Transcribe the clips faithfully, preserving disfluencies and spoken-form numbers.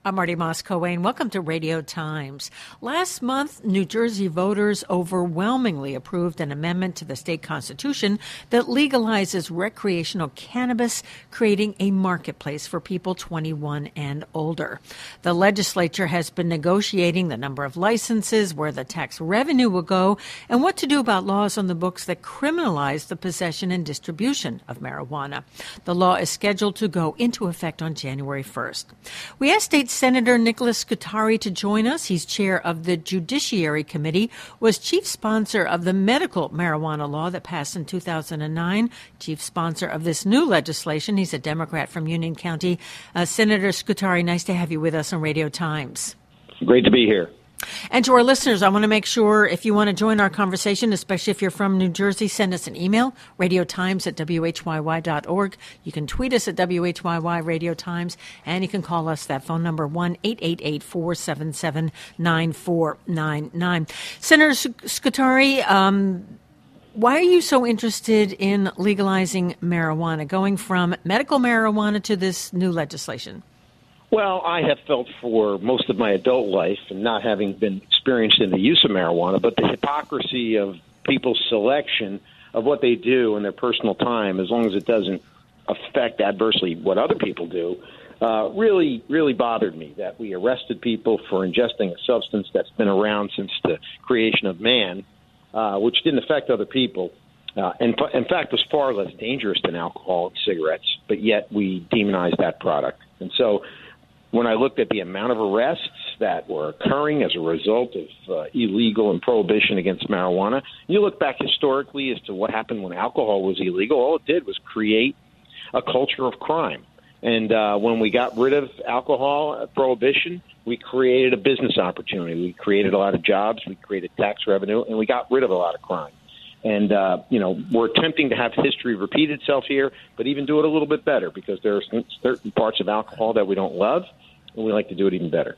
I'm Marty Moss-Coane. Welcome to Radio Times. Last month, New Jersey voters overwhelmingly approved an amendment to the state constitution that legalizes recreational cannabis, creating a marketplace for people twenty-one and older. The legislature has been negotiating the number of licenses, where the tax revenue will go, and what to do about laws on the books that criminalize the possession and distribution of marijuana. The law is scheduled to go into effect on January first. We asked State Senator Nicholas Scutari to join us. He's chair of the Judiciary Committee, was chief sponsor of the medical marijuana law that passed in two thousand nine, chief sponsor of this new legislation. He's a Democrat from Union County. Uh, Senator Scutari, nice to have you with us on Radio Times. Great to be here. And to our listeners, I want to make sure if you want to join our conversation, especially if you're from New Jersey, send us an email, radiotimes at W H Y Y dot org. You can tweet us at W H Y Y Radio Times, and you can call us that phone number, one eight eight eight, four seven seven, nine four nine nine. Senator Scutari, um, why are you so interested in legalizing marijuana, going from medical marijuana to this new legislation? Well, I have felt for most of my adult life, and not having been experienced in the use of marijuana, but the hypocrisy of people's selection of what they do in their personal time, as long as it doesn't affect adversely what other people do, uh, really, really bothered me. That we arrested people for ingesting a substance that's been around since the creation of man, uh, which didn't affect other people. Uh, and in fact, was far less dangerous than alcohol and cigarettes, but yet we demonized that product. And so when I looked at the amount of arrests that were occurring as a result of uh, illegal and prohibition against marijuana, you look back historically as to what happened when alcohol was illegal, all it did was create a culture of crime. And uh, when we got rid of alcohol uh, prohibition, we created a business opportunity. We created a lot of jobs. We created tax revenue, and we got rid of a lot of crime. And, uh, you know, we're attempting to have history repeat itself here, but even do it a little bit better, because there are certain parts of alcohol that we don't love, and we like to do it even better.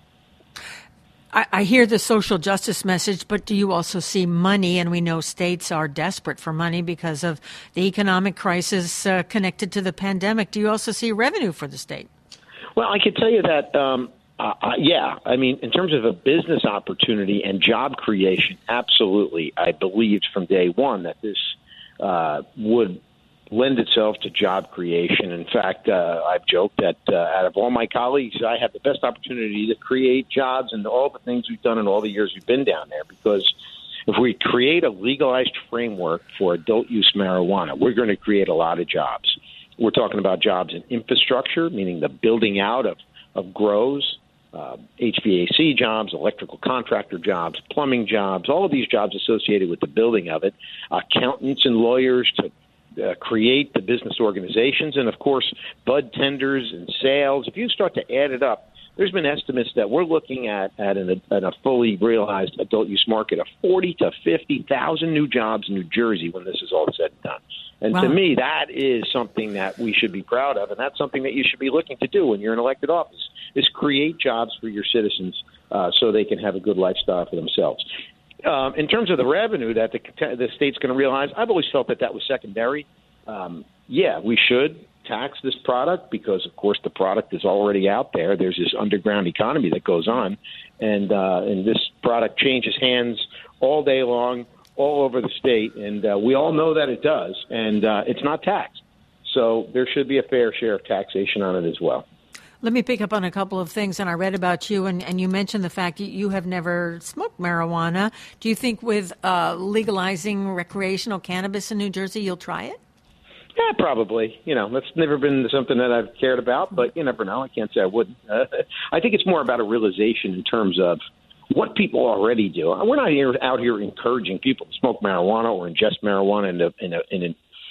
I, I hear the social justice message, but do you also see money? And we know states are desperate for money because of the economic crisis uh, connected to the pandemic. Do you also see revenue for the state? Well, I can tell you that, um, uh, uh, yeah. I mean, in terms of a business opportunity and job creation, absolutely. I believed from day one that this uh, would lend itself to job creation. In fact, uh, I've joked that uh, out of all my colleagues, I have the best opportunity to create jobs and all the things we've done in all the years we've been down there, because if we create a legalized framework for adult use marijuana, we're going to create a lot of jobs. We're talking about jobs in infrastructure, meaning the building out of, of grows, uh, H V A C jobs, electrical contractor jobs, plumbing jobs, all of these jobs associated with the building of it, accountants and lawyers to Uh, create the business organizations, and, of course, bud tenders and sales. If you start to add it up, there's been estimates that we're looking at at, an, at a fully realized adult use market of forty to fifty thousand new jobs in New Jersey when this is all said and done. And wow. To me, that is something that we should be proud of, and that's something that you should be looking to do when you're in elected office, is create jobs for your citizens uh, so they can have a good lifestyle for themselves. Um, in terms of the revenue that the, the state's going to realize, I've always felt that that was secondary. Um, yeah, we should tax this product because, of course, the product is already out there. There's this underground economy that goes on, and uh, and this product changes hands all day long, all over the state, and uh, we all know that it does, and uh, it's not taxed. So there should be a fair share of taxation on it as well. Let me pick up on a couple of things, and I read about you, and, and you mentioned the fact that you have never smoked marijuana. Do you think with uh, legalizing recreational cannabis in New Jersey, you'll try it? Yeah, probably. You know, that's never been something that I've cared about, but you never know. I can't say I wouldn't. Uh, I think it's more about a realization in terms of what people already do. We're not here, out here encouraging people to smoke marijuana or ingest marijuana in, a, in, a, in a,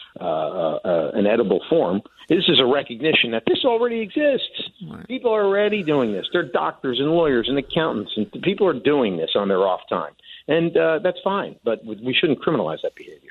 uh, uh, an edible form. This is a recognition that this already exists. Right. People are already doing this. They're doctors and lawyers and accountants, and people are doing this on their off time. And uh, that's fine, but we shouldn't criminalize that behavior.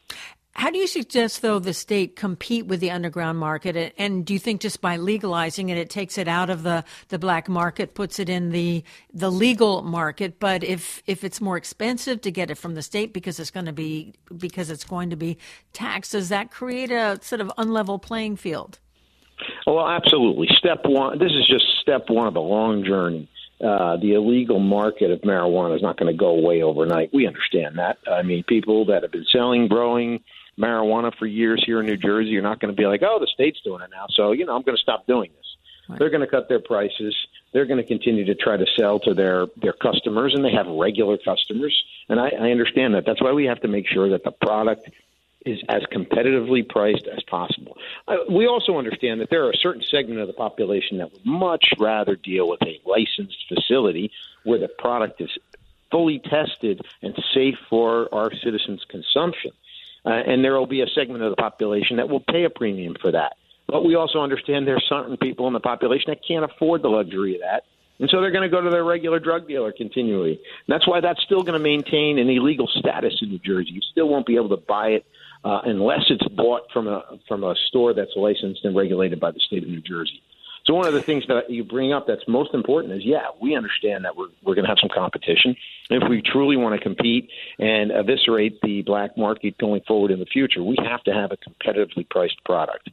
How do you suggest, though, the state compete with the underground market? And do you think just by legalizing it, it takes it out of the, the black market, puts it in the the legal market? But if if it's more expensive to get it from the state because it's going to be because it's going to be taxed, does that create a sort of unlevel playing field? Well, absolutely. Step one, this is just step one of a long journey. Uh, the illegal market of marijuana is not going to go away overnight. We understand that. I mean, people that have been selling, growing marijuana for years here in New Jersey are not going to be like, oh, the state's doing it now, so, you know, I'm going to stop doing this. Right. They're going to cut their prices. They're going to continue to try to sell to their, their customers, and they have regular customers. And I, I understand that. That's why we have to make sure that the product is as competitively priced as possible. Uh, we also understand that there are a certain segment of the population that would much rather deal with a licensed facility where the product is fully tested and safe for our citizens' consumption. Uh, and there will be a segment of the population that will pay a premium for that. But we also understand there are certain people in the population that can't afford the luxury of that. And so they're going to go to their regular drug dealer continually. And that's why that's still going to maintain an illegal status in New Jersey. You still won't be able to buy it uh, unless it's bought from a from a store that's licensed and regulated by the state of New Jersey. So one of the things that you bring up that's most important is, yeah, we understand that we're we're going to have some competition. And if we truly want to compete and eviscerate the black market going forward in the future, we have to have a competitively priced product.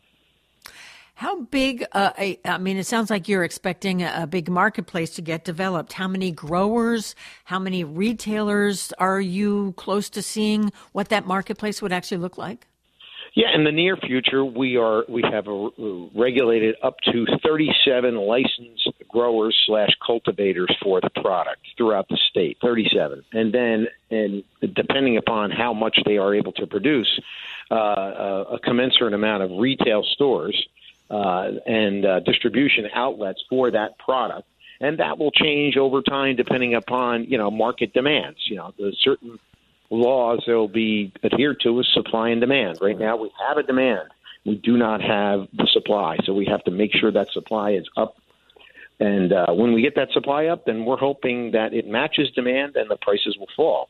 How big, uh, a, I mean, it sounds like you're expecting a, a big marketplace to get developed. How many growers, how many retailers are you close to seeing what that marketplace would actually look like? Yeah, in the near future, we are we have a, a regulated up to thirty-seven licensed growers slash cultivators for the product throughout the state, thirty-seven. And then, and depending upon how much they are able to produce, uh, a, a commensurate amount of retail stores Uh, and uh, distribution outlets for that product. And that will change over time depending upon, you know, market demands. You know, the certain laws that will be adhered to is supply and demand. Right now we have a demand. We do not have the supply. So we have to make sure that supply is up. And uh, when we get that supply up, then we're hoping that it matches demand and the prices will fall.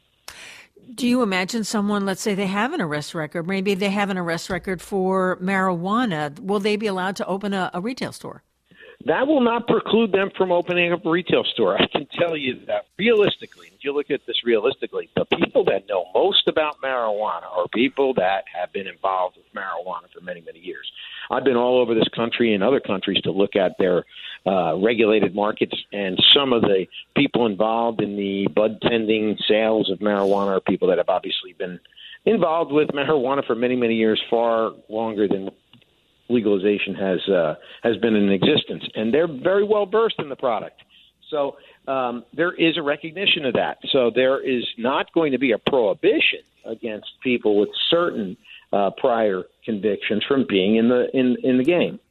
Do you imagine someone, let's say they have an arrest record, maybe they have an arrest record for marijuana, will they be allowed to open a, a retail store? That will not preclude them from opening up a retail store. I can tell you that realistically, if you look at this realistically, the people that know most about marijuana are people that have been involved with marijuana for many, many years. I've been all over this country and other countries to look at their uh, regulated markets, and some of the people involved in the bud tending sales of marijuana are people that have obviously been involved with marijuana for many, many years, far longer than legalization has uh, has been in existence, and they're very well versed in the product. So um, there is a recognition of that. So there is not going to be a prohibition against people with certain uh, prior convictions from being in the in, in the game.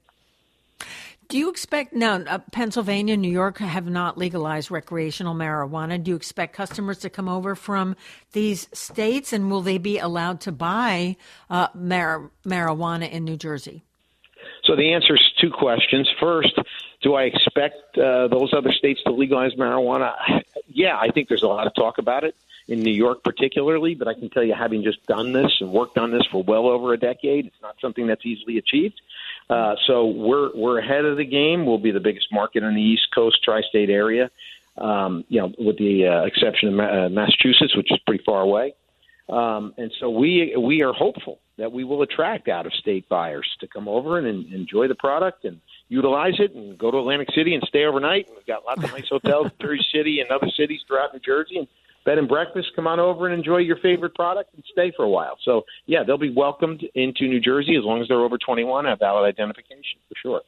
Do you expect now? Uh, Pennsylvania, New York have not legalized recreational marijuana. Do you expect customers to come over from these states, and will they be allowed to buy uh, mar- marijuana in New Jersey? So the answer is two questions. First, do I expect uh, those other states to legalize marijuana? Yeah, I think there's a lot of talk about it in New York particularly, but I can tell you, having just done this and worked on this for well over a decade, it's not something that's easily achieved. Uh, so we're we're ahead of the game. We'll be the biggest market in the East Coast tri-state area, um, you know, with the uh, exception of Ma- uh, Massachusetts, which is pretty far away. Um, and so we we are hopeful that we will attract out-of-state buyers to come over and, and enjoy the product and utilize it and go to Atlantic City and stay overnight. And we've got lots of nice hotels in Jersey City and other cities throughout New Jersey. And bed and breakfast, come on over and enjoy your favorite product and stay for a while. So, yeah, they'll be welcomed into New Jersey as long as they're over twenty-one and have valid identification, for sure.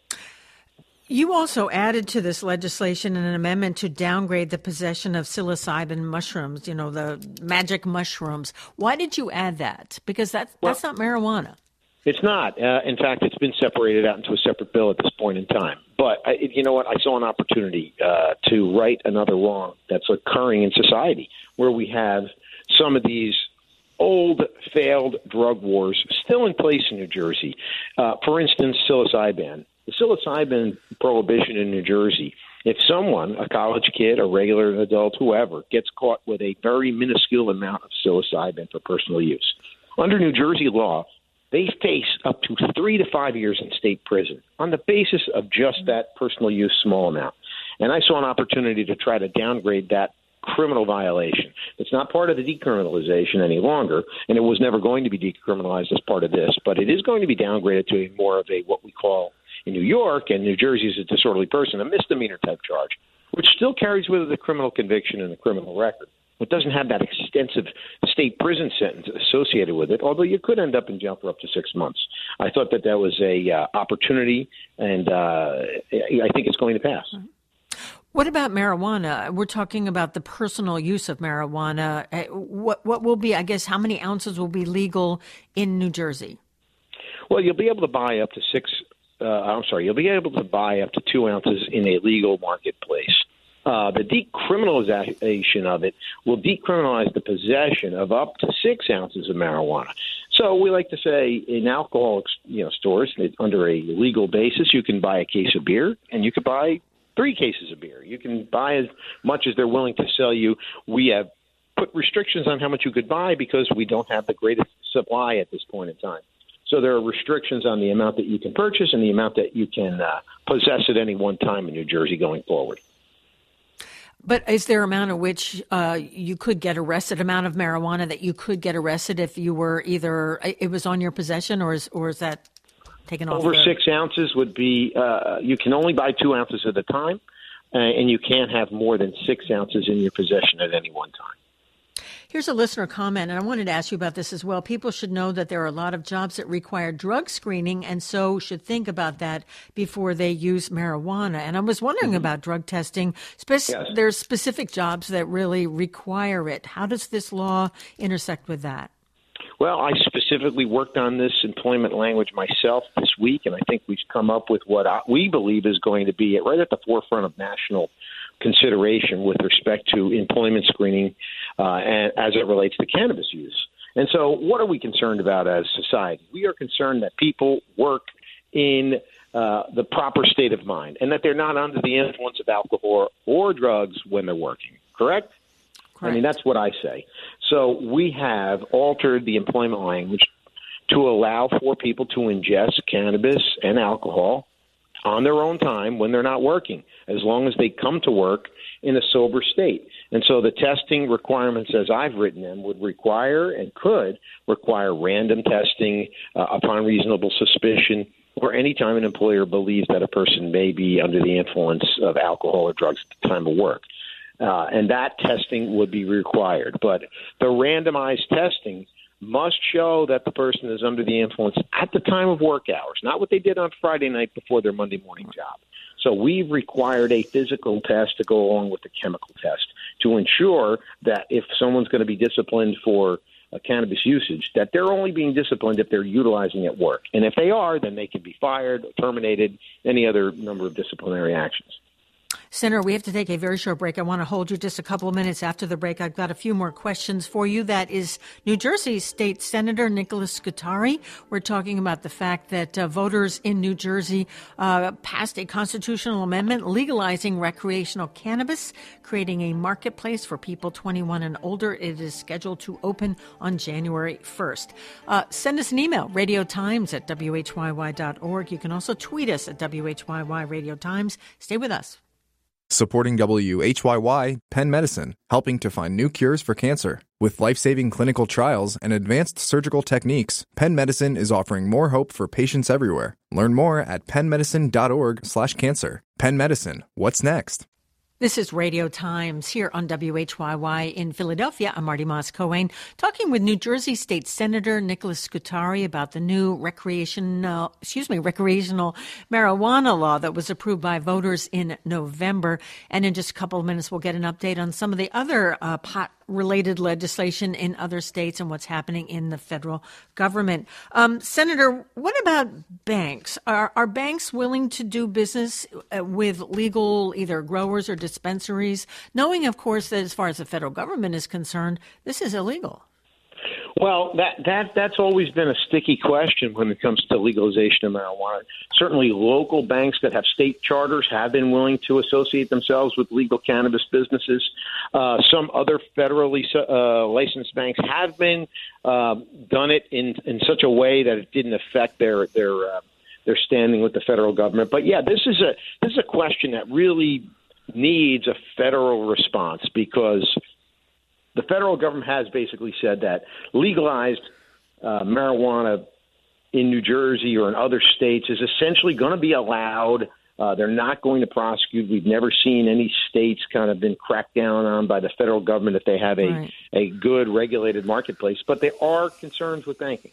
You also added to this legislation an amendment to downgrade the possession of psilocybin mushrooms, you know, the magic mushrooms. Why did you add that? Because that's, well, that's not marijuana. It's not. Uh, in fact, it's been separated out into a separate bill at this point in time. But I, you know what? I saw an opportunity uh, to right another wrong that's occurring in society, where we have some of these old, failed drug wars still in place in New Jersey. Uh, for instance, psilocybin. The psilocybin prohibition in New Jersey, if someone, a college kid, a regular adult, whoever, gets caught with a very minuscule amount of psilocybin for personal use, under New Jersey law, they face up to three to five years in state prison on the basis of just that personal use small amount. And I saw an opportunity to try to downgrade that criminal violation. It's not part of the decriminalization any longer, and it was never going to be decriminalized as part of this, but it is going to be downgraded to a more of a what we call in New York, and New Jersey is a disorderly person, a misdemeanor type charge, which still carries with it a criminal conviction and a criminal record. It doesn't have that extensive state prison sentence associated with it, although you could end up in jail for up to six months. I thought that that was a uh, opportunity, and uh, I think it's going to pass. What about marijuana? We're talking about the personal use of marijuana. What what will be, I guess, how many ounces will be legal in New Jersey? Well, you'll be able to buy up to six, uh, I'm sorry, you'll be able to buy up to two ounces in a legal marketplace. Uh, the decriminalization of it will decriminalize the possession of up to six ounces of marijuana. So we like to say in alcohol, you know, stores, under a legal basis, you can buy a case of beer and you can buy three cases of beer. You can buy as much as they're willing to sell you. We have put restrictions on how much you could buy because we don't have the greatest supply at this point in time. So there are restrictions on the amount that you can purchase and the amount that you can uh, possess at any one time in New Jersey going forward. But is there an amount at which uh, you could get arrested, amount of marijuana that you could get arrested if you were either, it was on your possession, or is, or is that taken off? Over the... six ounces would be, uh, you can only buy two ounces at a time, uh, and you can't have more than six ounces in your possession at any one time. Here's a listener comment, and I wanted to ask you about this as well. People should know that there are a lot of jobs that require drug screening, and so should think about that before they use marijuana. And I was wondering mm-hmm. about drug testing. Spec- yes. There's specific jobs that really require it. How does this law intersect with that? Well, I specifically worked on this employment language myself this week, and I think we've come up with what I, we believe is going to be right at the forefront of national consideration with respect to employment screening uh, and as it relates to cannabis use. And so what are we concerned about as society? We are concerned that people work in uh, the proper state of mind and that they're not under the influence of alcohol or drugs when they're working, correct? Correct. I mean, that's what I say. So we have altered the employment language to allow for people to ingest cannabis and alcohol on their own time when they're not working, as long as they come to work in a sober state. And so the testing requirements, as I've written them, would require and could require random testing uh, upon reasonable suspicion or any time an employer believes that a person may be under the influence of alcohol or drugs at the time of work. Uh, and that testing would be required. But the randomized testing must show that the person is under the influence at the time of work hours, not what they did on Friday night before their Monday morning job. So we've required a physical test to go along with the chemical test to ensure that if someone's going to be disciplined for uh, cannabis usage, that they're only being disciplined if they're utilizing it at work. And if they are, then they can be fired, terminated, any other number of disciplinary actions. Senator, we have to take a very short break. I want to hold you just a couple of minutes after the break. I've got a few more questions for you. That is New Jersey State Senator Nicholas Scutari. We're talking about the fact that uh, voters in New Jersey uh, passed a constitutional amendment legalizing recreational cannabis, creating a marketplace for people twenty-one and older. It is scheduled to open on January first. Uh, send us an email, radiotimes at w h y y dot org. You can also tweet us at W H Y Y Radio Times. Stay with us. Supporting W H Y Y, Penn Medicine, helping to find new cures for cancer. With life-saving clinical trials and advanced surgical techniques, Penn Medicine is offering more hope for patients everywhere. Learn more at penn medicine dot org slash cancer. Penn Medicine, what's next? This is Radio Times here on W H Y Y in Philadelphia. I'm Marty Moss-Cohen, talking with New Jersey State Senator Nicholas Scutari about the new recreational, excuse me, recreational marijuana law that was approved by voters in November. And in just a couple of minutes, we'll get an update on some of the other uh, pot related legislation in other states and what's happening in the federal government. Um, Senator, what about banks? Are, are banks willing to do business with legal either growers or dispensaries, knowing, of course, that as far as the federal government is concerned, this is illegal? Well, that, that that's always been a sticky question when it comes to legalization of marijuana. Certainly local banks that have state charters have been willing to associate themselves with legal cannabis businesses. Uh, some other federally uh, licensed banks have been uh, done it in, in such a way that it didn't affect their their uh, their standing with the federal government. But, yeah, this is a this is a question that really needs a federal response because the federal government has basically said that legalized uh, marijuana in New Jersey or in other states is essentially going to be allowed. Uh, they're not going to prosecute. We've never seen any states kind of been cracked down on by the federal government if they have a, right. a good regulated marketplace. But there are concerns with banking.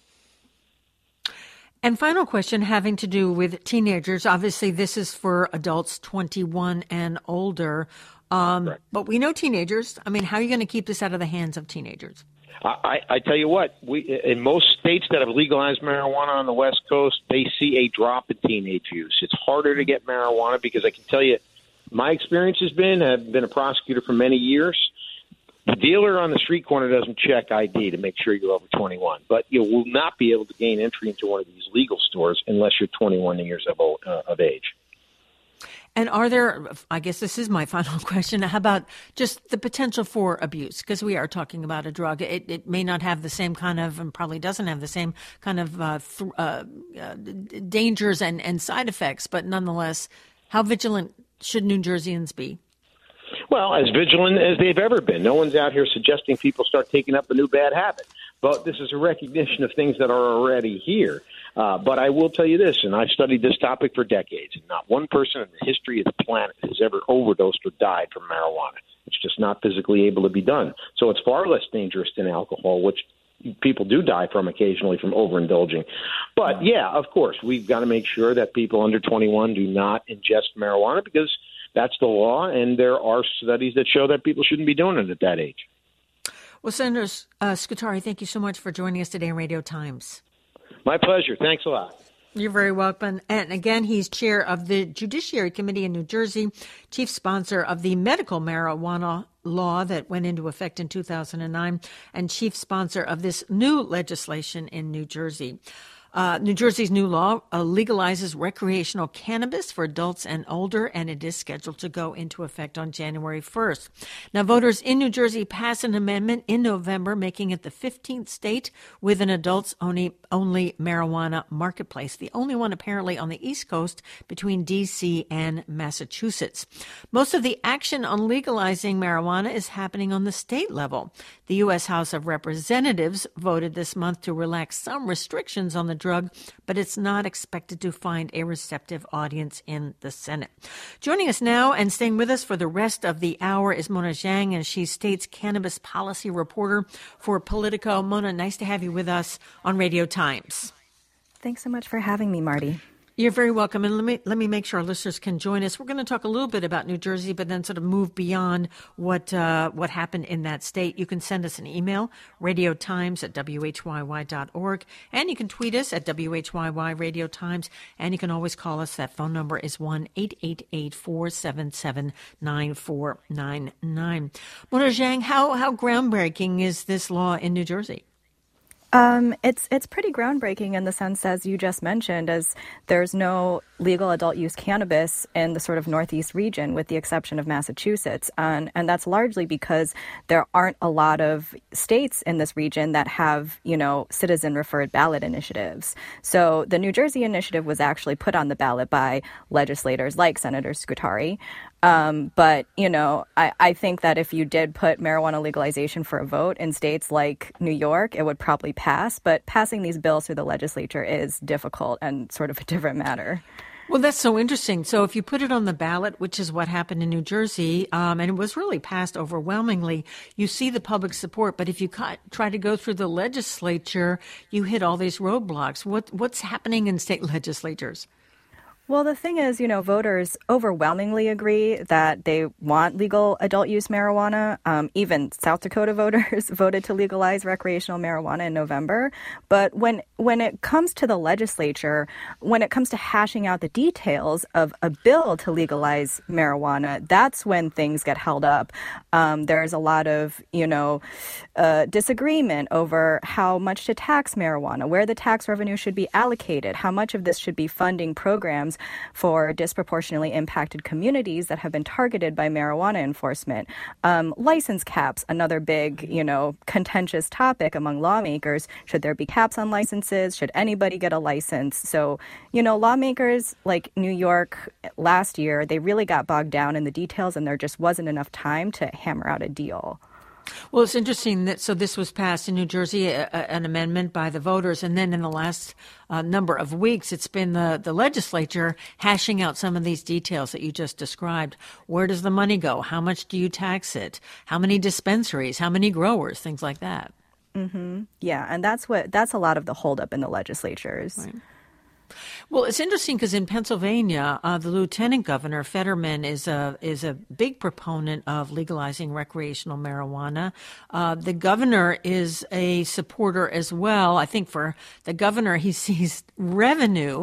And final question having to do with teenagers. Obviously, this is for adults twenty-one and older. Um, but we know teenagers. I mean, how are you going to keep this out of the hands of teenagers? I, I tell you what, we in most states that have legalized marijuana on the West Coast, they see a drop in teenage use. It's harder to get marijuana because I can tell you, my experience has been, I've been a prosecutor for many years. The dealer on the street corner doesn't check I D to make sure you're over twenty-one, but you will not be able to gain entry into one of these legal stores unless you're twenty-one years of, old, uh, of age. And are there, I guess this is my final question, how about just the potential for abuse? Because we are talking about a drug. It, it may not have the same kind of, and probably doesn't have the same kind of uh, th- uh, uh, dangers and, and side effects, but nonetheless, how vigilant should New Jerseyans be? Well, as vigilant as they've ever been. No one's out here suggesting people start taking up a new bad habit. But this is a recognition of things that are already here. Uh, but I will tell you this, and I've studied this topic for decades, and not one person in the history of the planet has ever overdosed or died from marijuana. It's just not physically able to be done. So it's far less dangerous than alcohol, which people do die from occasionally from overindulging. But, yeah, of course, we've got to make sure that people under twenty-one do not ingest marijuana because that's the law, and there are studies that show that people shouldn't be doing it at that age. Well, Senator uh, Scutari, thank you so much for joining us today on Radio Times. My pleasure. Thanks a lot. You're very welcome. And again, he's chair of the Judiciary Committee in New Jersey, chief sponsor of the medical marijuana law that went into effect in two thousand nine, and chief sponsor of this new legislation in New Jersey. Uh, New Jersey's new law uh, legalizes recreational cannabis for adults and older, and it is scheduled to go into effect on January first. Now, voters in New Jersey passed an amendment in November, making it the fifteenth state with an adults-only only marijuana marketplace, the only one apparently on the East Coast between D C and Massachusetts. Most of the action on legalizing marijuana is happening on the state level. The U S House of Representatives voted this month to relax some restrictions on the drug, but it's not expected to find a receptive audience in the Senate. Joining us now and staying with us for the rest of the hour is Mona Zhang, and she's state's cannabis policy reporter for Politico. Mona, nice to have you with us on Radio Times. Thanks so much for having me, Marty. You're very welcome. And let me let me make sure our listeners can join us. We're going to talk a little bit about New Jersey, but then sort of move beyond what uh, what happened in that state. You can send us an email, radiotimes at w h y y dot org, and you can tweet us at W H Y Y Radio Times, and you can always call us. That phone number is one eight eight eight, four seven seven, nine four nine nine. Mona Zhang, how, how groundbreaking is this law in New Jersey? Um, it's it's pretty groundbreaking in the sense, as you just mentioned, as there's no legal adult use cannabis in the sort of Northeast region, with the exception of Massachusetts. And, and that's largely because there aren't a lot of states in this region that have, you know, citizen referred ballot initiatives. So the New Jersey initiative was actually put on the ballot by legislators like Senator Scutari. Um, but, you know, I, I think that if you did put marijuana legalization for a vote in states like New York, it would probably pass. But passing these bills through the legislature is difficult and sort of a different matter. Well, that's so interesting. So if you put it on the ballot, which is what happened in New Jersey, um, and it was really passed overwhelmingly, you see the public support. But if you ca- try to go through the legislature, you hit all these roadblocks. What What's happening in state legislatures? Well, the thing is, you know, voters overwhelmingly agree that they want legal adult use marijuana. Um, even South Dakota voters voted to legalize recreational marijuana in November. But when when it comes to the legislature, when it comes to hashing out the details of a bill to legalize marijuana, that's when things get held up. Um, there's a lot of, you know, uh, disagreement over how much to tax marijuana, where the tax revenue should be allocated, how much of this should be funding programs for disproportionately impacted communities that have been targeted by marijuana enforcement. Um, license caps, another big, you know, contentious topic among lawmakers. Should there be caps on licenses? Should anybody get a license? So, you know, lawmakers like New York last year, they really got bogged down in the details, and there just wasn't enough time to hammer out a deal. Well, it's interesting that so this was passed in New Jersey, a, a, an amendment by the voters, and then in the last uh, number of weeks, it's been the, the legislature hashing out some of these details that you just described. Where does the money go? How much do you tax it? How many dispensaries? How many growers? Things like that. Mm-hmm. Yeah, and that's what that's a lot of the holdup in the legislatures. Right. Well, it's interesting because in Pennsylvania, uh, the lieutenant governor, Fetterman, is a is a big proponent of legalizing recreational marijuana. Uh, the governor is a supporter as well. I think for the governor, he sees revenue.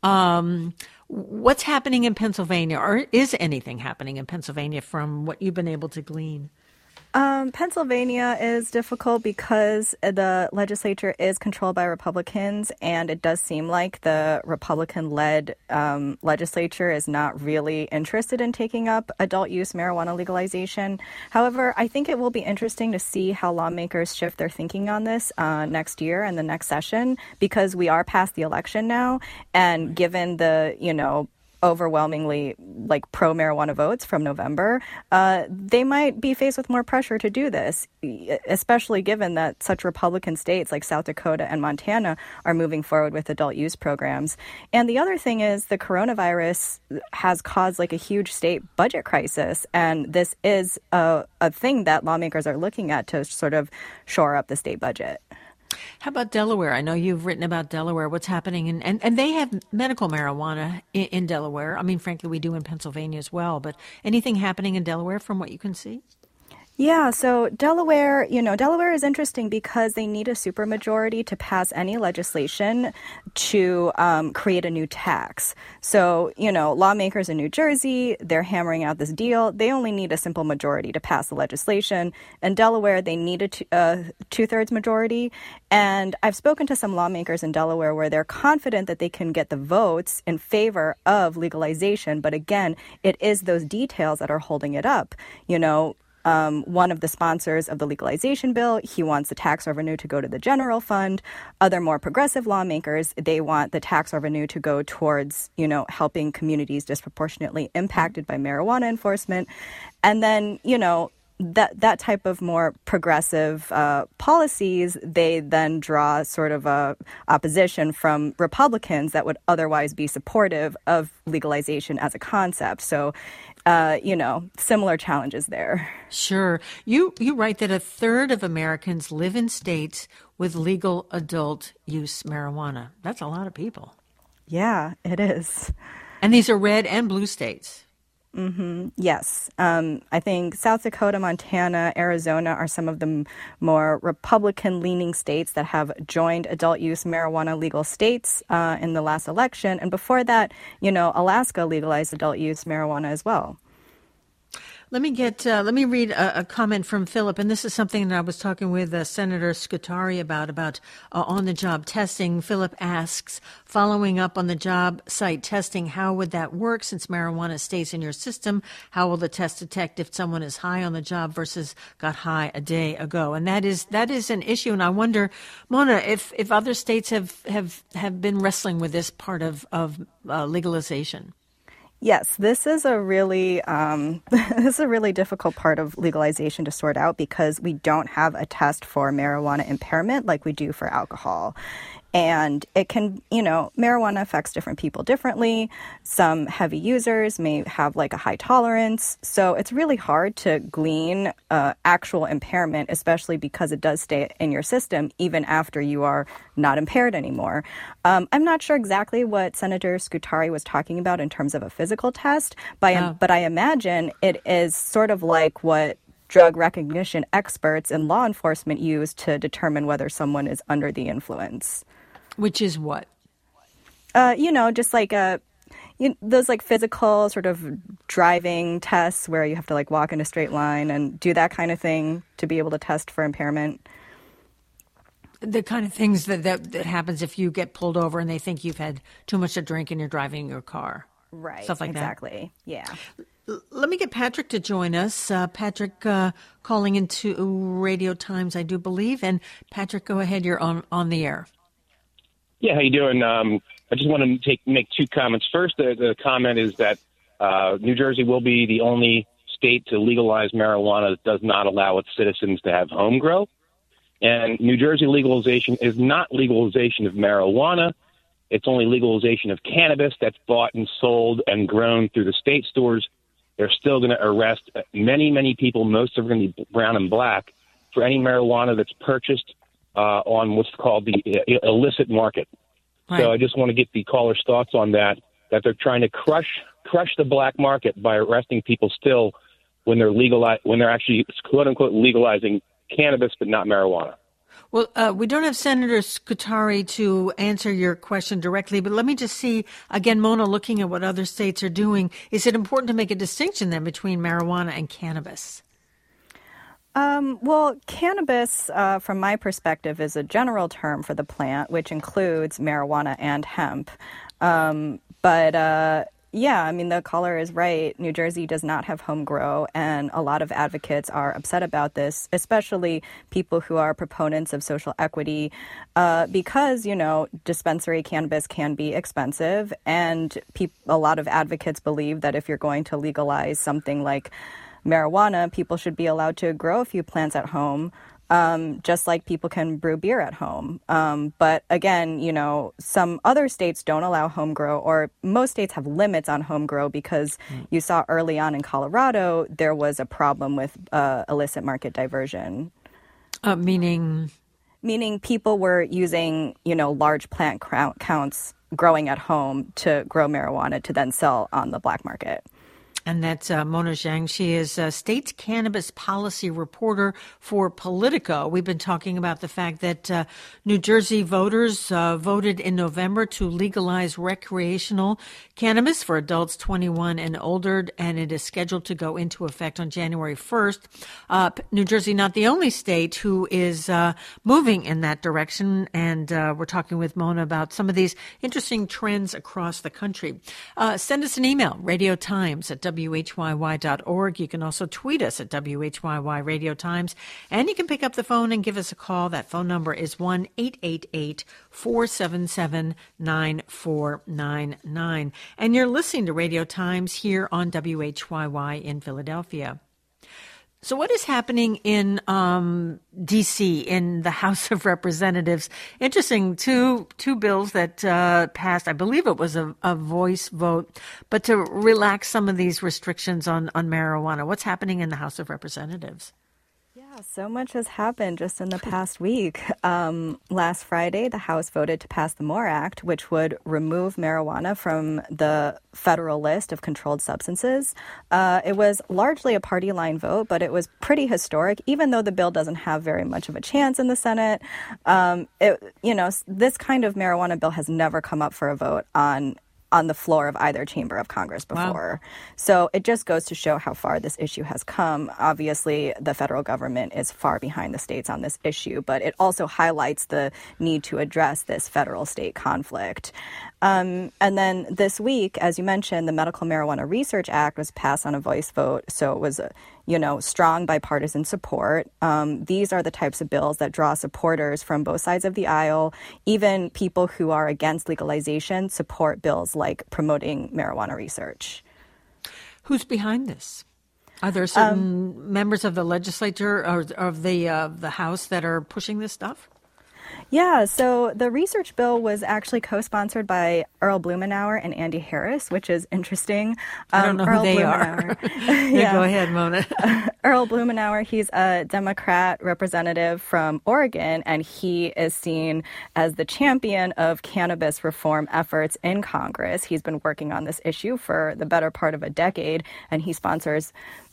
Um, what's happening in Pennsylvania, or is anything happening in Pennsylvania from what you've been able to glean? Um, Pennsylvania is difficult because the legislature is controlled by Republicans, and it does seem like the Republican-led um, legislature is not really interested in taking up adult-use marijuana legalization. However, I think it will be interesting to see how lawmakers shift their thinking on this uh, next year and the next session, because we are past the election now, and given the, you know, overwhelmingly like pro-marijuana votes from November, uh, they might be faced with more pressure to do this, especially given that such Republican states like South Dakota and Montana are moving forward with adult use programs. And the other thing is the coronavirus has caused like a huge state budget crisis, and this is a, a thing that lawmakers are looking at to sort of shore up the state budget. How about Delaware? I know you've written about Delaware. What's happening? In, and, and they have medical marijuana in, in Delaware. I mean, frankly, we do in Pennsylvania as well. But anything happening in Delaware from what you can see? Yeah, so Delaware, you know, Delaware is interesting because they need a supermajority to pass any legislation to um, create a new tax. So, you know, lawmakers in New Jersey, they're hammering out this deal. They only need a simple majority to pass the legislation. In Delaware, they need a two, uh, two-thirds majority. And I've spoken to some lawmakers in Delaware where they're confident that they can get the votes in favor of legalization. But again, it is those details that are holding it up. You know, Um, one of the sponsors of the legalization bill, he wants the tax revenue to go to the general fund. Other more progressive lawmakers, they want the tax revenue to go towards, you know, helping communities disproportionately impacted by marijuana enforcement. And then, you know, that that type of more progressive uh, policies, they then draw sort of a opposition from Republicans that would otherwise be supportive of legalization as a concept. So, uh, you know, similar challenges there. Sure. You you write that a third of Americans live in states with legal adult use marijuana. That's a lot of people. Yeah, it is. And these are red and blue states. Mm-hmm. Yes. Um, I think South Dakota, Montana, Arizona are some of the m- more Republican-leaning states that have joined adult-use marijuana legal states uh, in the last election. And before that, you know, Alaska legalized adult-use marijuana as well. Let me get. Uh, let me read a, a comment from Philip, and this is something that I was talking with uh, Senator Scutari about about uh, on-the-job testing. Philip asks, following up on the job site testing, how would that work since marijuana stays in your system? How will the test detect if someone is high on the job versus got high a day ago? And that is that is an issue. And I wonder, Mona, if if other states have have, have been wrestling with this part of of uh, legalization. Yes, this is a really um, this is a really difficult part of legalization to sort out because we don't have a test for marijuana impairment like we do for alcohol. And it can, you know, marijuana affects different people differently. Some heavy users may have like a high tolerance. So it's really hard to glean uh, actual impairment, especially because it does stay in your system even after you are not impaired anymore. Um, I'm not sure exactly what Senator Scutari was talking about in terms of a physical test, but, oh. but I imagine it is sort of like what drug recognition experts in law enforcement use to determine whether someone is under the influence. Which is what? Uh, you know, just like a, you, those like physical sort of driving tests where you have to like walk in a straight line and do that kind of thing to be able to test for impairment. The kind of things that, that, that happens if you get pulled over and they think you've had too much to drink and you're driving your car. Right. Stuff like exactly. that. Exactly. Yeah. L- let me get Patrick to join us. Uh, Patrick uh, calling into Radio Times, I do believe. And Patrick, go ahead. You're on, on the air. Yeah, how you doing? Um, I just want to take make two comments. First, the, the comment is that uh, New Jersey will be the only state to legalize marijuana that does not allow its citizens to have home grow. And New Jersey legalization is not legalization of marijuana. It's only legalization of cannabis that's bought and sold and grown through the state stores. They're still going to arrest many, many people. Most of them are going to be brown and black for any marijuana that's purchased uh, on what's called the illicit market. Right. So I just want to get the caller's thoughts on that, that they're trying to crush crush the black market by arresting people still when they're legalize, when they're actually, quote unquote, legalizing cannabis, but not marijuana. Well, uh, we don't have Senator Scutari to answer your question directly, but let me just see, again, Mona, looking at what other states are doing, is it important to make a distinction then between marijuana and cannabis? Um, well, cannabis, uh, from my perspective, is a general term for the plant, which includes marijuana and hemp. Um, but, uh, Yeah, I mean, the caller is right. New Jersey does not have home grow, and a lot of advocates are upset about this, especially people who are proponents of social equity, uh, because, you know, dispensary cannabis can be expensive, and pe- a lot of advocates believe that if you're going to legalize something like marijuana, people should be allowed to grow a few plants at home. Um, just like people can brew beer at home. Um, but again, you know, some other states don't allow home grow, or most states have limits on home grow because mm. you saw early on in Colorado, there was a problem with uh, illicit market diversion. Uh, meaning? Meaning people were using, you know, large plant counts growing at home to grow marijuana to then sell on the black market. And that's uh, Mona Zhang. She is a state cannabis policy reporter for Politico. We've been talking about the fact that uh, New Jersey voters uh, voted in November to legalize recreational cannabis for adults twenty-one and older, and it is scheduled to go into effect on January first. Uh, New Jersey, not the only state who is uh, moving in that direction, and uh, we're talking with Mona about some of these interesting trends across the country. Uh, send us an email, Radio Times at W H Y Y dot org. You can also tweet us at W H Y Y Radio Times, and you can pick up the phone and give us a call. That phone number is one eight eight eight, four seven seven, nine four nine nine. And you're listening to Radio Times here on W H Y Y in Philadelphia. So what is happening in um, D C, in the House of Representatives? Interesting, two two bills that uh, passed, I believe it was a, a voice vote, but to relax some of these restrictions on, on marijuana. What's happening in the House of Representatives? Yeah, so much has happened just in the past week. Um, last Friday, the House voted to pass the MORE Act, which would remove marijuana from the federal list of controlled substances. Uh, it was largely a party line vote, but it was pretty historic, even though the bill doesn't have very much of a chance in the Senate. Um, it, you know, this kind of marijuana bill has never come up for a vote on on the floor of either chamber of Congress before. Wow. So it just goes to show how far this issue has come. Obviously, the federal government is far behind the states on this issue, but it also highlights the need to address this federal-state conflict. Um, and then this week, as you mentioned, the Medical Marijuana Research Act was passed on a voice vote, so it was, you know, strong bipartisan support. Um, these are the types of bills that draw supporters from both sides of the aisle. Even people who are against legalization support bills like promoting marijuana research. Who's behind this? Are there certain um, members of the legislature or of the uh, the House that are pushing this stuff? Yeah, so the research bill was actually co-sponsored by Earl Blumenauer and Andy Harris, which is interesting. Um, I don't know Earl who they are. yeah, yeah, go ahead, Mona. uh, Earl Blumenauer, he's a Democrat representative from Oregon, and he is seen as the champion of cannabis reform efforts in Congress. He's been working on this issue for the better part of a decade, and he sponsors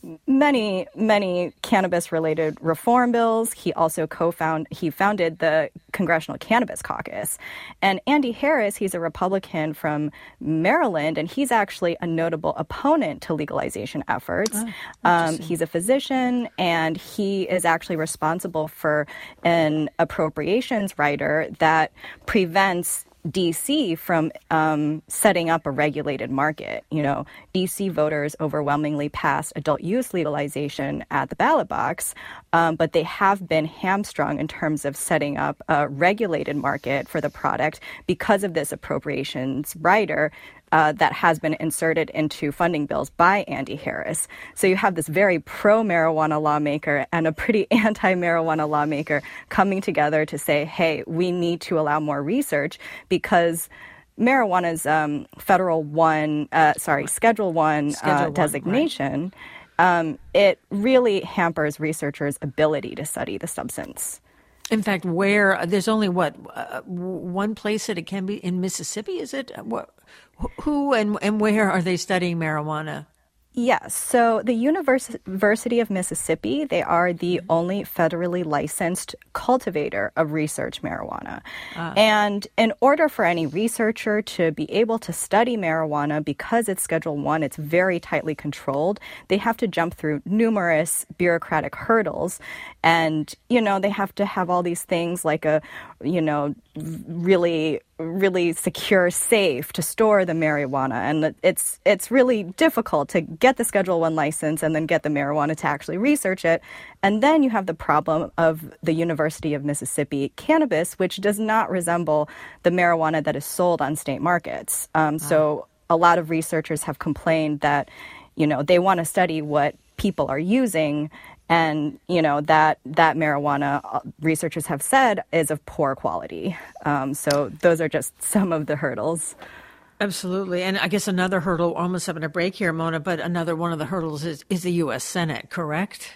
many, many cannabis-related reform bills. He also co-found, he founded the Congressional Cannabis Caucus. And Andy Harris, he's a Republican from Maryland, and he's actually a notable opponent to legalization efforts. Oh, um, he's a physician, and he is actually responsible for an appropriations rider that prevents D C from um, setting up a regulated market. You know, D C voters overwhelmingly passed adult use legalization at the ballot box, um, but they have been hamstrung in terms of setting up a regulated market for the product because of this appropriations rider uh, that has been inserted into funding bills by Andy Harris. So you have this very pro-marijuana lawmaker and a pretty anti-marijuana lawmaker coming together to say, hey, we need to allow more research because marijuana's um, federal one, uh, sorry, Schedule One uh, designation, right. um, it really hampers researchers' ability to study the substance. In fact, where there's only what uh, one place that it can be in Mississippi, is it? What, who and and where are they studying marijuana? Yes. So the University of Mississippi, they are the only federally licensed cultivator of research marijuana. Ah. And in order for any researcher to be able to study marijuana, because it's Schedule One, it's very tightly controlled, they have to jump through numerous bureaucratic hurdles. And, you know, they have to have all these things like a, you know, really really secure safe to store the marijuana, and it's it's really difficult to get the Schedule One license and then get the marijuana to actually research it. And then you have the problem of the University of Mississippi cannabis, which does not resemble the marijuana that is sold on state markets. Um, wow. So a lot of researchers have complained that, you know, they want to study what people are using. And, you know, that that marijuana, uh, researchers have said, is of poor quality. Um, so those are just some of the hurdles. Absolutely. And I guess another hurdle, almost having a break here, Mona, but another one of the hurdles is, is the U S Senate, correct?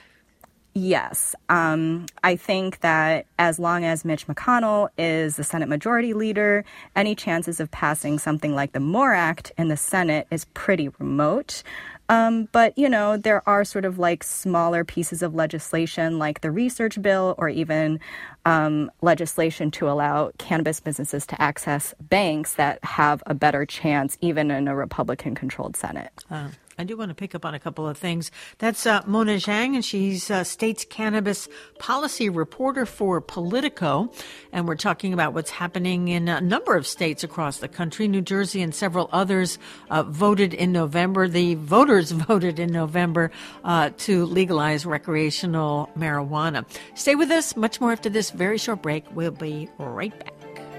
Yes. Um, I think that as long as Mitch McConnell is the Senate Majority Leader, any chances of passing something like the MORE Act in the Senate is pretty remote. Um, but, you know, there are sort of like smaller pieces of legislation like the research bill or even um, legislation to allow cannabis businesses to access banks that have a better chance even in a Republican-controlled Senate. Uh. I do want to pick up on a couple of things. That's uh, Mona Zhang, and she's uh, state's cannabis policy reporter for Politico. And we're talking about what's happening in a number of states across the country. New Jersey and several others uh, voted in November. The voters voted in November uh, to legalize recreational marijuana. Stay with us. Much more after this very short break. We'll be right back.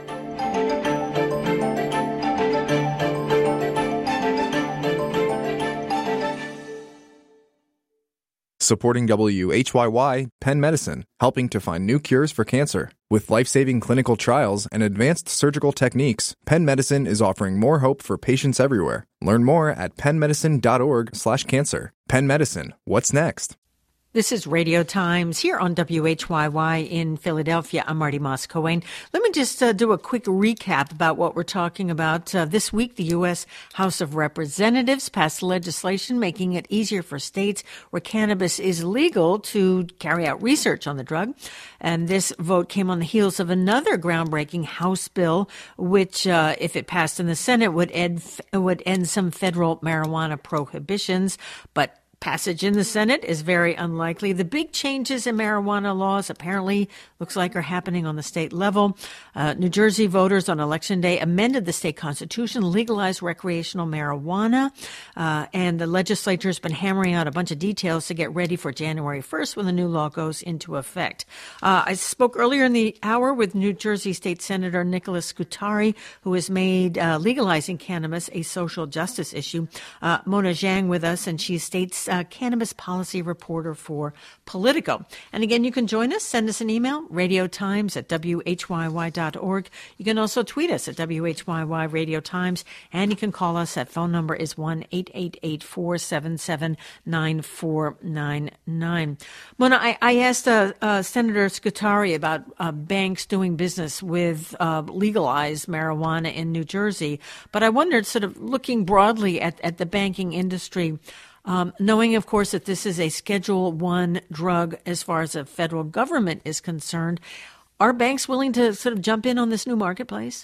Supporting W H Y Y, Penn Medicine, helping to find new cures for cancer. With life-saving clinical trials and advanced surgical techniques, Penn Medicine is offering more hope for patients everywhere. Learn more at pennmedicine.org slash cancer. Penn Medicine, what's next? This is Radio Times here on W H Y Y in Philadelphia. I'm Marty Moss-Cohen. Let me just uh, do a quick recap about what we're talking about. Uh, this week, the U S House of Representatives passed legislation making it easier for states where cannabis is legal to carry out research on the drug. And this vote came on the heels of another groundbreaking House bill, which, uh, if it passed in the Senate, would end, would end some federal marijuana prohibitions. But passage in the Senate is very unlikely. The big changes in marijuana laws apparently looks like are happening on the state level. Uh, New Jersey voters on Election Day amended the state constitution, legalized recreational marijuana, uh, and the legislature has been hammering out a bunch of details to get ready for January first when the new law goes into effect. Uh, I spoke earlier in the hour with New Jersey State Senator Nicholas Scutari, who has made uh, legalizing cannabis a social justice issue. Uh, Mona Zhang with us, and she's state's Uh, cannabis policy reporter for Politico. And again, you can join us. Send us an email, radiotimes at W H Y Y dot org. You can also tweet us at W H Y Y Radio Times, and you can call us. That phone number is one eight eight eight, four seven seven, nine four nine nine. Mona, I, I asked uh, uh, Senator Scutari about uh, banks doing business with uh, legalized marijuana in New Jersey, but I wondered, sort of looking broadly at, at the banking industry, Um, knowing, of course, that this is a Schedule One drug as far as the federal government is concerned, are banks willing to sort of jump in on this new marketplace?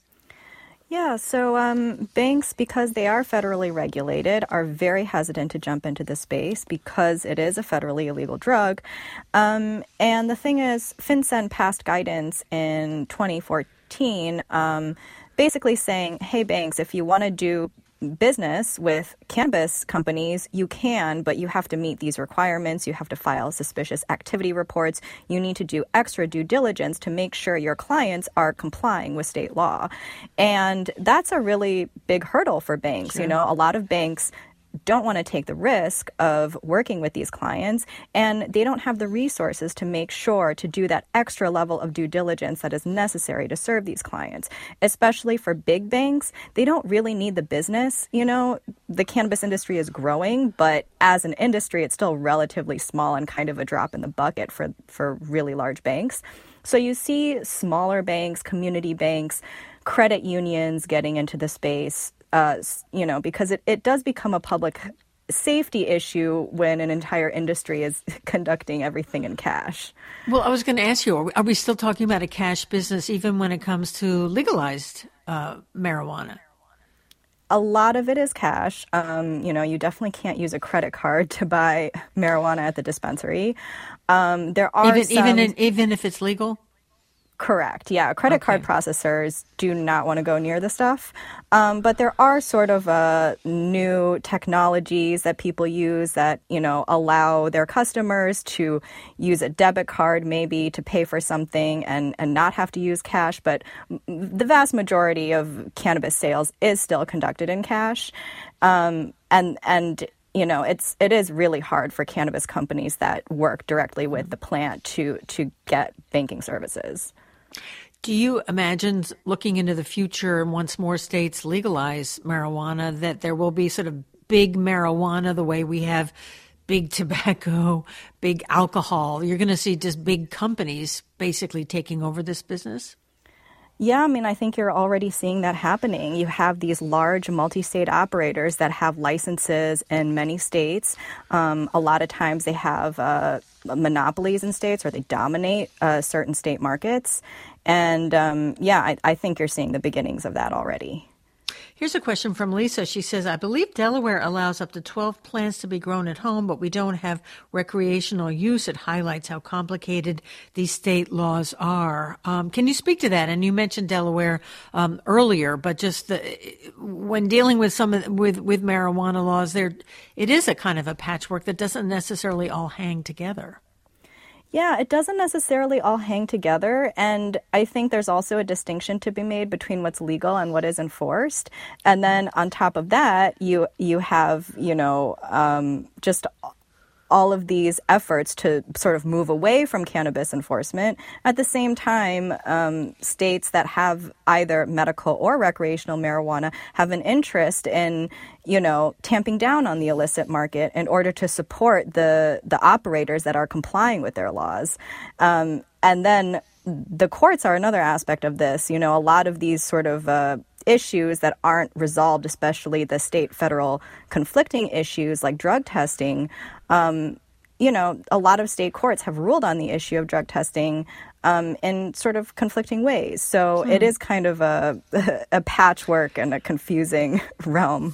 Yeah, so um, banks, because they are federally regulated, are very hesitant to jump into the space because it is a federally illegal drug. Um, and the thing is, FinCEN passed guidance in twenty fourteen um, basically saying, hey, banks, if you want to do business with cannabis companies, you can, but you have to meet these requirements. You have to file suspicious activity reports. You need to do extra due diligence to make sure your clients are complying with state law. And that's a really big hurdle for banks. Sure. You know, a lot of banks don't want to take the risk of working with these clients, and they don't have the resources to make sure to do that extra level of due diligence that is necessary to serve these clients. Especially for big banks, they don't really need the business. You know, the cannabis industry is growing, but as an industry, it's still relatively small and kind of a drop in the bucket for, for really large banks. So you see smaller banks, community banks, credit unions getting into the space, Uh, you know, because it, it does become a public safety issue when an entire industry is conducting everything in cash. Well, I was going to ask you, are we, are we still talking about a cash business even when it comes to legalized uh, marijuana? A lot of it is cash. Um, you know, you definitely can't use a credit card to buy marijuana at the dispensary. Um, there are even some... even in, even if it's legal? Correct. Yeah. Credit okay. card processors do not want to go near the stuff. Um, but there are sort of uh, new technologies that people use that, you know, allow their customers to use a debit card maybe to pay for something and, and not have to use cash. But the vast majority of cannabis sales is still conducted in cash. Um, and, and, you know, it's it is really hard for cannabis companies that work directly with the plant to to get banking services. Do you imagine, looking into the future, once more states legalize marijuana, that there will be sort of big marijuana the way we have big tobacco, big alcohol? You're going to see just big companies basically taking over this business? Yeah, I mean, I think you're already seeing that happening. You have these large multi-state operators that have licenses in many states. Um, a lot of times they have uh, monopolies in states, or they dominate uh, certain state markets. And um, yeah, I, I think you're seeing the beginnings of that already. Here's a question from Lisa. She says, I believe Delaware allows up to twelve plants to be grown at home, but we don't have recreational use. It highlights how complicated these state laws are. Um, can you speak to that? And you mentioned Delaware um, earlier, but just the, when dealing with some of, with, with marijuana laws, there it is a kind of a patchwork that doesn't necessarily all hang together. Yeah, it doesn't necessarily all hang together. And I think there's also a distinction to be made between what's legal and what is enforced. And then on top of that, you you have, you know, um, just all of these efforts to sort of move away from cannabis enforcement. At the same time, um, states that have either medical or recreational marijuana have an interest in, you know, tamping down on the illicit market in order to support the the operators that are complying with their laws. Um, and then the courts are another aspect of this. You know, a lot of these sort of uh, issues that aren't resolved, especially the state federal conflicting issues like drug testing, um, you know, a lot of state courts have ruled on the issue of drug testing um, in sort of conflicting ways. So hmm. it is kind of a, a patchwork and a confusing realm.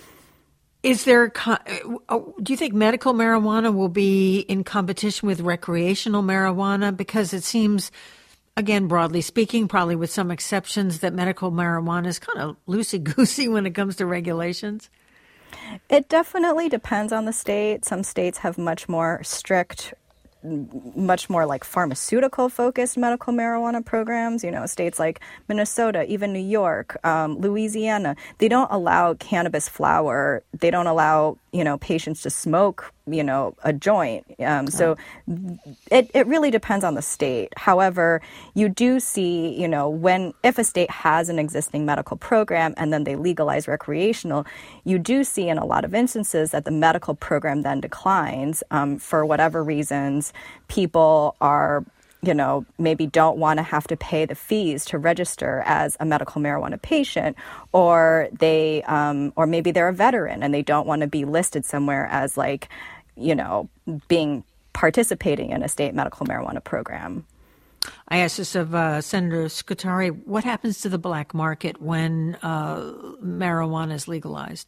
Is there, do you think medical marijuana will be in competition with recreational marijuana? Because it seems, again, broadly speaking, probably with some exceptions, that medical marijuana is kind of loosey-goosey when it comes to regulations? It definitely depends on the state. Some states have much more strict, much more like pharmaceutical-focused medical marijuana programs. You know, states like Minnesota, even New York, um, Louisiana, they don't allow cannabis flower. They don't allow, you know, patients to smoke, you know, a joint. Um, so it, it really depends on the state. However, you do see, you know, when, if a state has an existing medical program and then they legalize recreational, you do see in a lot of instances that the medical program then declines um, for whatever reasons. People are, you know, maybe don't want to have to pay the fees to register as a medical marijuana patient, or they, um, or maybe they're a veteran and they don't want to be listed somewhere as like, you know, being participating in a state medical marijuana program. I asked this of uh, Senator Scutari. What happens to the black market when uh, marijuana is legalized?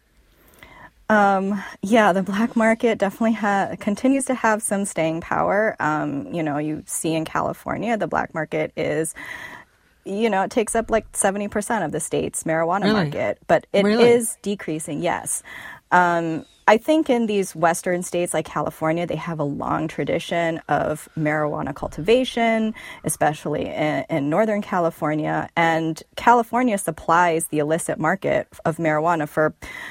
Um, yeah, the black market definitely ha- continues to have some staying power. Um, you know, you see in California, the black market is you know, it takes up like seventy percent of the state's marijuana really? market, but it really? is decreasing, yes. Um, I think in these Western states like California, they have a long tradition of marijuana cultivation, especially in, in Northern California. And California supplies the illicit market of marijuana for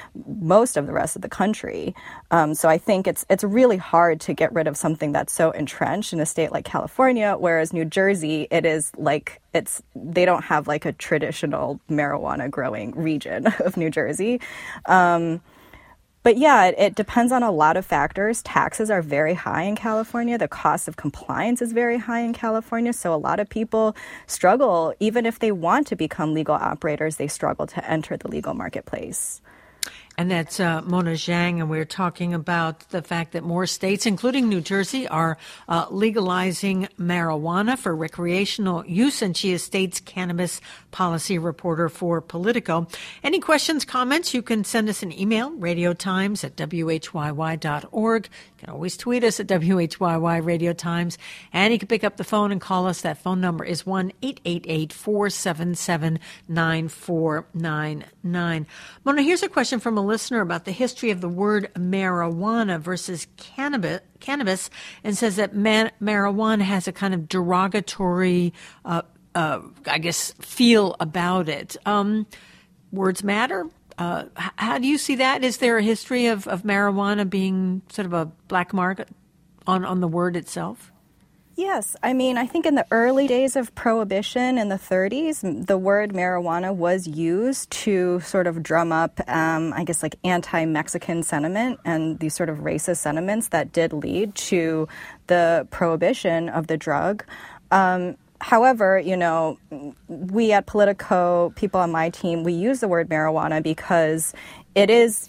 most of the rest of the country. Um, so I think it's it's really hard to get rid of something that's so entrenched in a state like California, whereas New Jersey, it is like it's they don't have like a traditional marijuana growing region of New Jersey. Um, But yeah, it, it depends on a lot of factors. Taxes are very high in California. The cost of compliance is very high in California. So a lot of people struggle, even if they want to become legal operators, they struggle to enter the legal marketplace. And that's uh, Mona Zhang, and we're talking about the fact that more states, including New Jersey, are uh, legalizing marijuana for recreational use, and she is state's cannabis policy reporter for Politico. Any questions, comments, you can send us an email, radiotimes at w h y y dot org. You can always tweet us at W H Y Y Radio Times, and you can pick up the phone and call us. That phone number is one eight eight eight, four seven seven, nine four nine nine. Mona, here's a question from a listener about the history of the word marijuana versus cannabis, cannabis and says that man, marijuana has a kind of derogatory, uh, uh, I guess, feel about it. Um, words matter? Uh, how do you see that? Is there a history of, of marijuana being sort of a black mark on, on the word itself? Yes. I mean, I think in the early days of Prohibition in the thirties, the word marijuana was used to sort of drum up, um, I guess, like anti-Mexican sentiment and these sort of racist sentiments that did lead to the prohibition of the drug. Um, However, you know, we at Politico, people on my team, we use the word marijuana because it is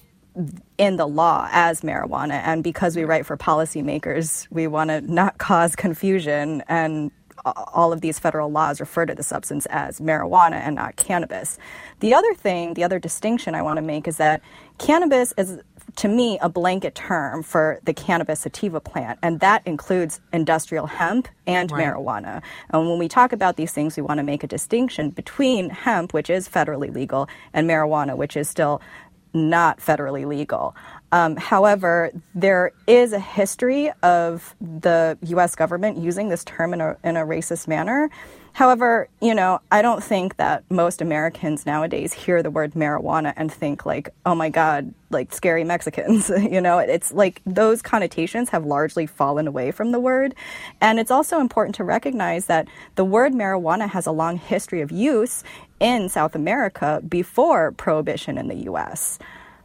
in the law as marijuana. And because we write for policymakers, we want to not cause confusion. And all of these federal laws refer to the substance as marijuana and not cannabis. The other thing, the other distinction I want to make is that cannabis is, to me, a blanket term for the cannabis sativa plant, and that includes industrial hemp and right. marijuana. And when we talk about these things, we want to make a distinction between hemp, which is federally legal, and marijuana, which is still not federally legal. Um, however, there is a history of the U S government using this term in a, in a racist manner. However, you know, I don't think that most Americans nowadays hear the word marijuana and think like, oh my God, like scary Mexicans. You know, it's like those connotations have largely fallen away from the word. And it's also important to recognize that the word marijuana has a long history of use in South America before Prohibition in the U S.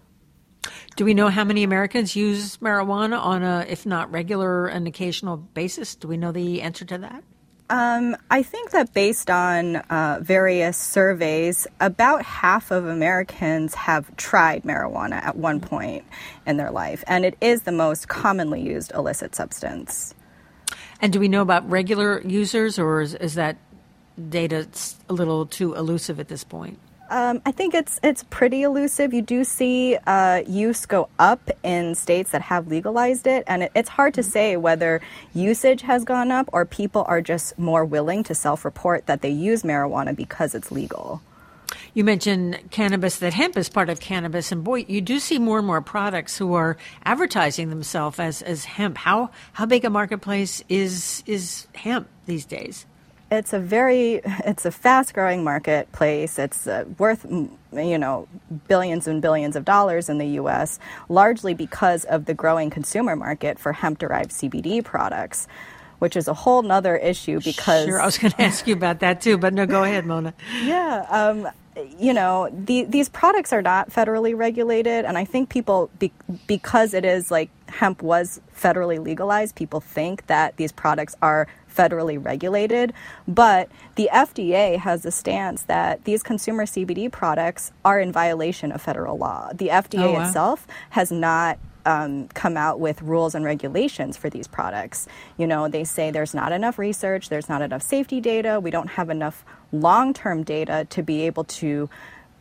Do we know how many Americans use marijuana on a, if not regular, an occasional basis? Do we know the answer to that? Um, I think that based on uh, various surveys, about half of Americans have tried marijuana at one point in their life, and it is the most commonly used illicit substance. And do we know about regular users, or is, is that data a little too elusive at this point? Um, I think it's it's pretty elusive. You do see uh, use go up in states that have legalized it, and it, it's hard to say whether usage has gone up or people are just more willing to self-report that they use marijuana because it's legal. You mentioned cannabis, that hemp is part of cannabis, and boy, you do see more and more products who are advertising themselves as, as hemp. How how big a marketplace is is hemp these days? It's a very, it's a fast-growing marketplace. It's uh, worth, you know, billions and billions of dollars in the U S, largely because of the growing consumer market for hemp-derived C B D products, which is a whole nother issue because... Sure, I was going to ask you about that too, but no, go ahead, Mona. Yeah, um, you know, the, these products are not federally regulated, and I think people, be, because it is like hemp was federally legalized, people think that these products are federally regulated, but the F D A has a stance that these consumer C B D products are in violation of federal law. The F D A oh, wow. itself has not um, come out with rules and regulations for these products. You know, they say there's not enough research, there's not enough safety data, we don't have enough long-term data to be able to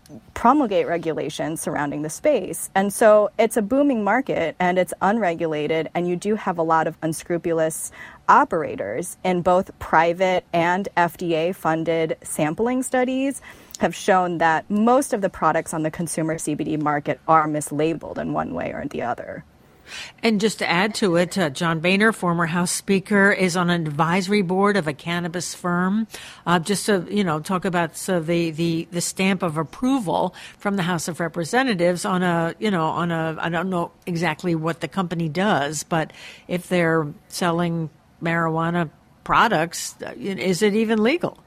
promulgate regulations surrounding the space. And so it's a booming market and it's unregulated, and you do have a lot of unscrupulous operators in both private and F D A-funded sampling studies have shown that most of the products on the consumer C B D market are mislabeled in one way or the other. And just to add to it, uh, John Boehner, former House Speaker, is on an advisory board of a cannabis firm. Uh, just to, you know, talk about so the, the, the stamp of approval from the House of Representatives on a, you know, on a, I don't know exactly what the company does, but if they're selling marijuana products, is it even legal?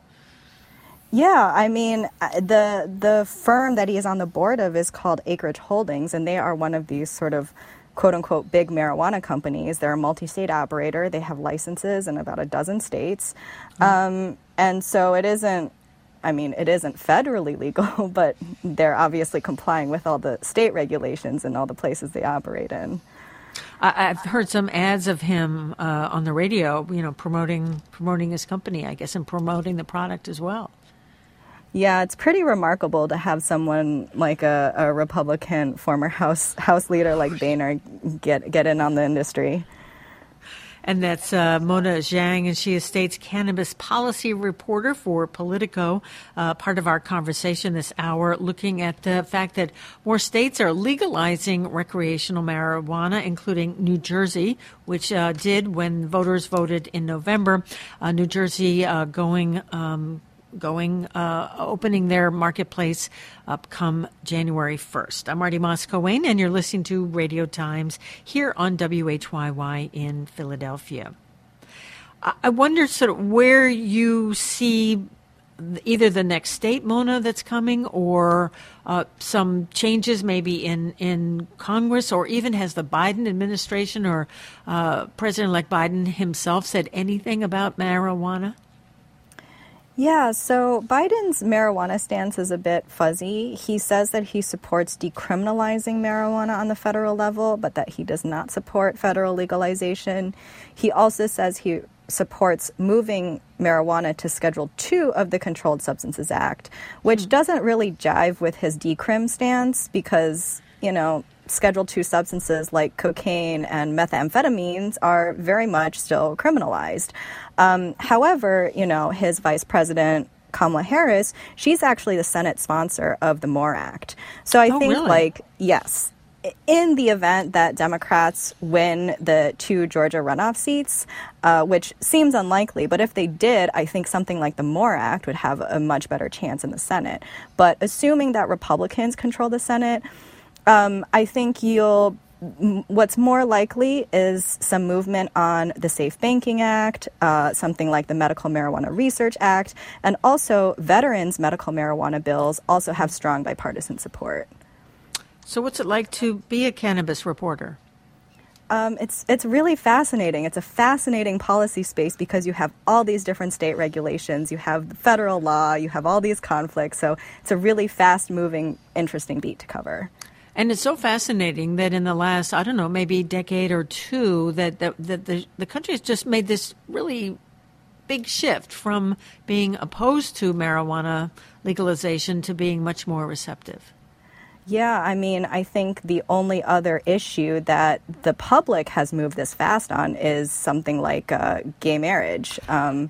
Yeah, I mean, the the firm that he is on the board of is called Acreage Holdings, and they are one of these sort of quote-unquote big marijuana companies. They're a multi-state operator. They have licenses in about a dozen states. Mm. Um, and so it isn't, I mean, it isn't federally legal, but they're obviously complying with all the state regulations in all the places they operate in. I, I've heard some ads of him uh, on the radio, you know, promoting promoting his company, I guess, and promoting the product as well. Yeah, it's pretty remarkable to have someone like a, a Republican former House House leader like Boehner get get in on the industry. And that's uh, Mona Zhang, and she is state's cannabis policy reporter for Politico. Uh, part of our conversation this hour, looking at the fact that more states are legalizing recreational marijuana, including New Jersey, which uh, did when voters voted in November. Uh, New Jersey uh, going. Um, going, uh, opening their marketplace up come January first. I'm Marty Moss-Coane, and you're listening to Radio Times here on W H Y Y in Philadelphia. I wonder sort of where you see either the next state, Mona, that's coming, or uh, some changes maybe in, in Congress, or even has the Biden administration or uh, President-elect Biden himself said anything about marijuana? Yeah, so Biden's marijuana stance is a bit fuzzy. He says that he supports decriminalizing marijuana on the federal level, but that he does not support federal legalization. He also says he supports moving marijuana to Schedule two of the Controlled Substances Act, which mm. doesn't really jive with his decrim stance because, you know, Schedule two substances like cocaine and methamphetamines are very much still criminalized. Um, however, you know, his vice president, Kamala Harris, she's actually the Senate sponsor of the MORE Act. So I oh, think, really? like, yes, in the event that Democrats win the two Georgia runoff seats, uh, which seems unlikely, but if they did, I think something like the MORE Act would have a much better chance in the Senate. But assuming that Republicans control the Senate, Um, I think you'll, what's more likely is some movement on the Safe Banking Act, uh, something like the Medical Marijuana Research Act, and also veterans' medical marijuana bills also have strong bipartisan support. So what's it like to be a cannabis reporter? Um, it's it's really fascinating. It's a fascinating policy space because you have all these different state regulations, you have the federal law, you have all these conflicts. So it's a really fast-moving, interesting beat to cover. And it's so fascinating that in the last, I don't know, maybe decade or two, that, that, that the, the country has just made this really big shift from being opposed to marijuana legalization to being much more receptive. Yeah, I mean, I think the only other issue that the public has moved this fast on is something like uh, gay marriage. Um,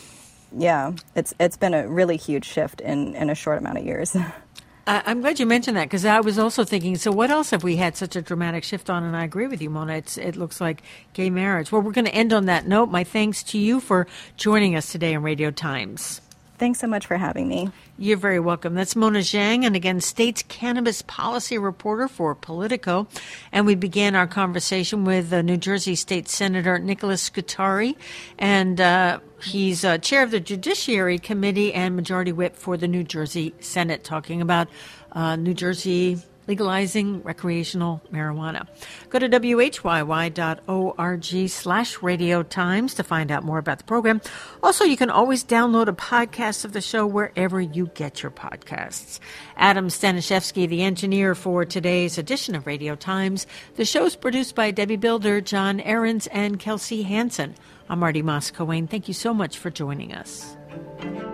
yeah, it's it's been a really huge shift in, in a short amount of years. I'm glad you mentioned that because I was also thinking, so what else have we had such a dramatic shift on? And I agree with you, Mona. It's, it looks like gay marriage. Well, we're going to end on that note. My thanks to you for joining us today on Radio Times. Thanks so much for having me. You're very welcome. That's Mona Zhang, and again, state's cannabis policy reporter for Politico. And we began our conversation with uh, New Jersey State Senator Nicholas Scutari, and uh, he's uh, chair of the Judiciary Committee and Majority Whip for the New Jersey Senate, talking about uh, New Jersey legalizing recreational marijuana. Go to W H Y Y dot org slash Radio Times to find out more about the program. Also, you can always download a podcast of the show wherever you get your podcasts. Adam Staniszewski, the engineer for today's edition of Radio Times. The show is produced by Debbie Builder, John Ahrens, and Kelsey Hansen. I'm Marty Moss-Coane. Thank you so much for joining us.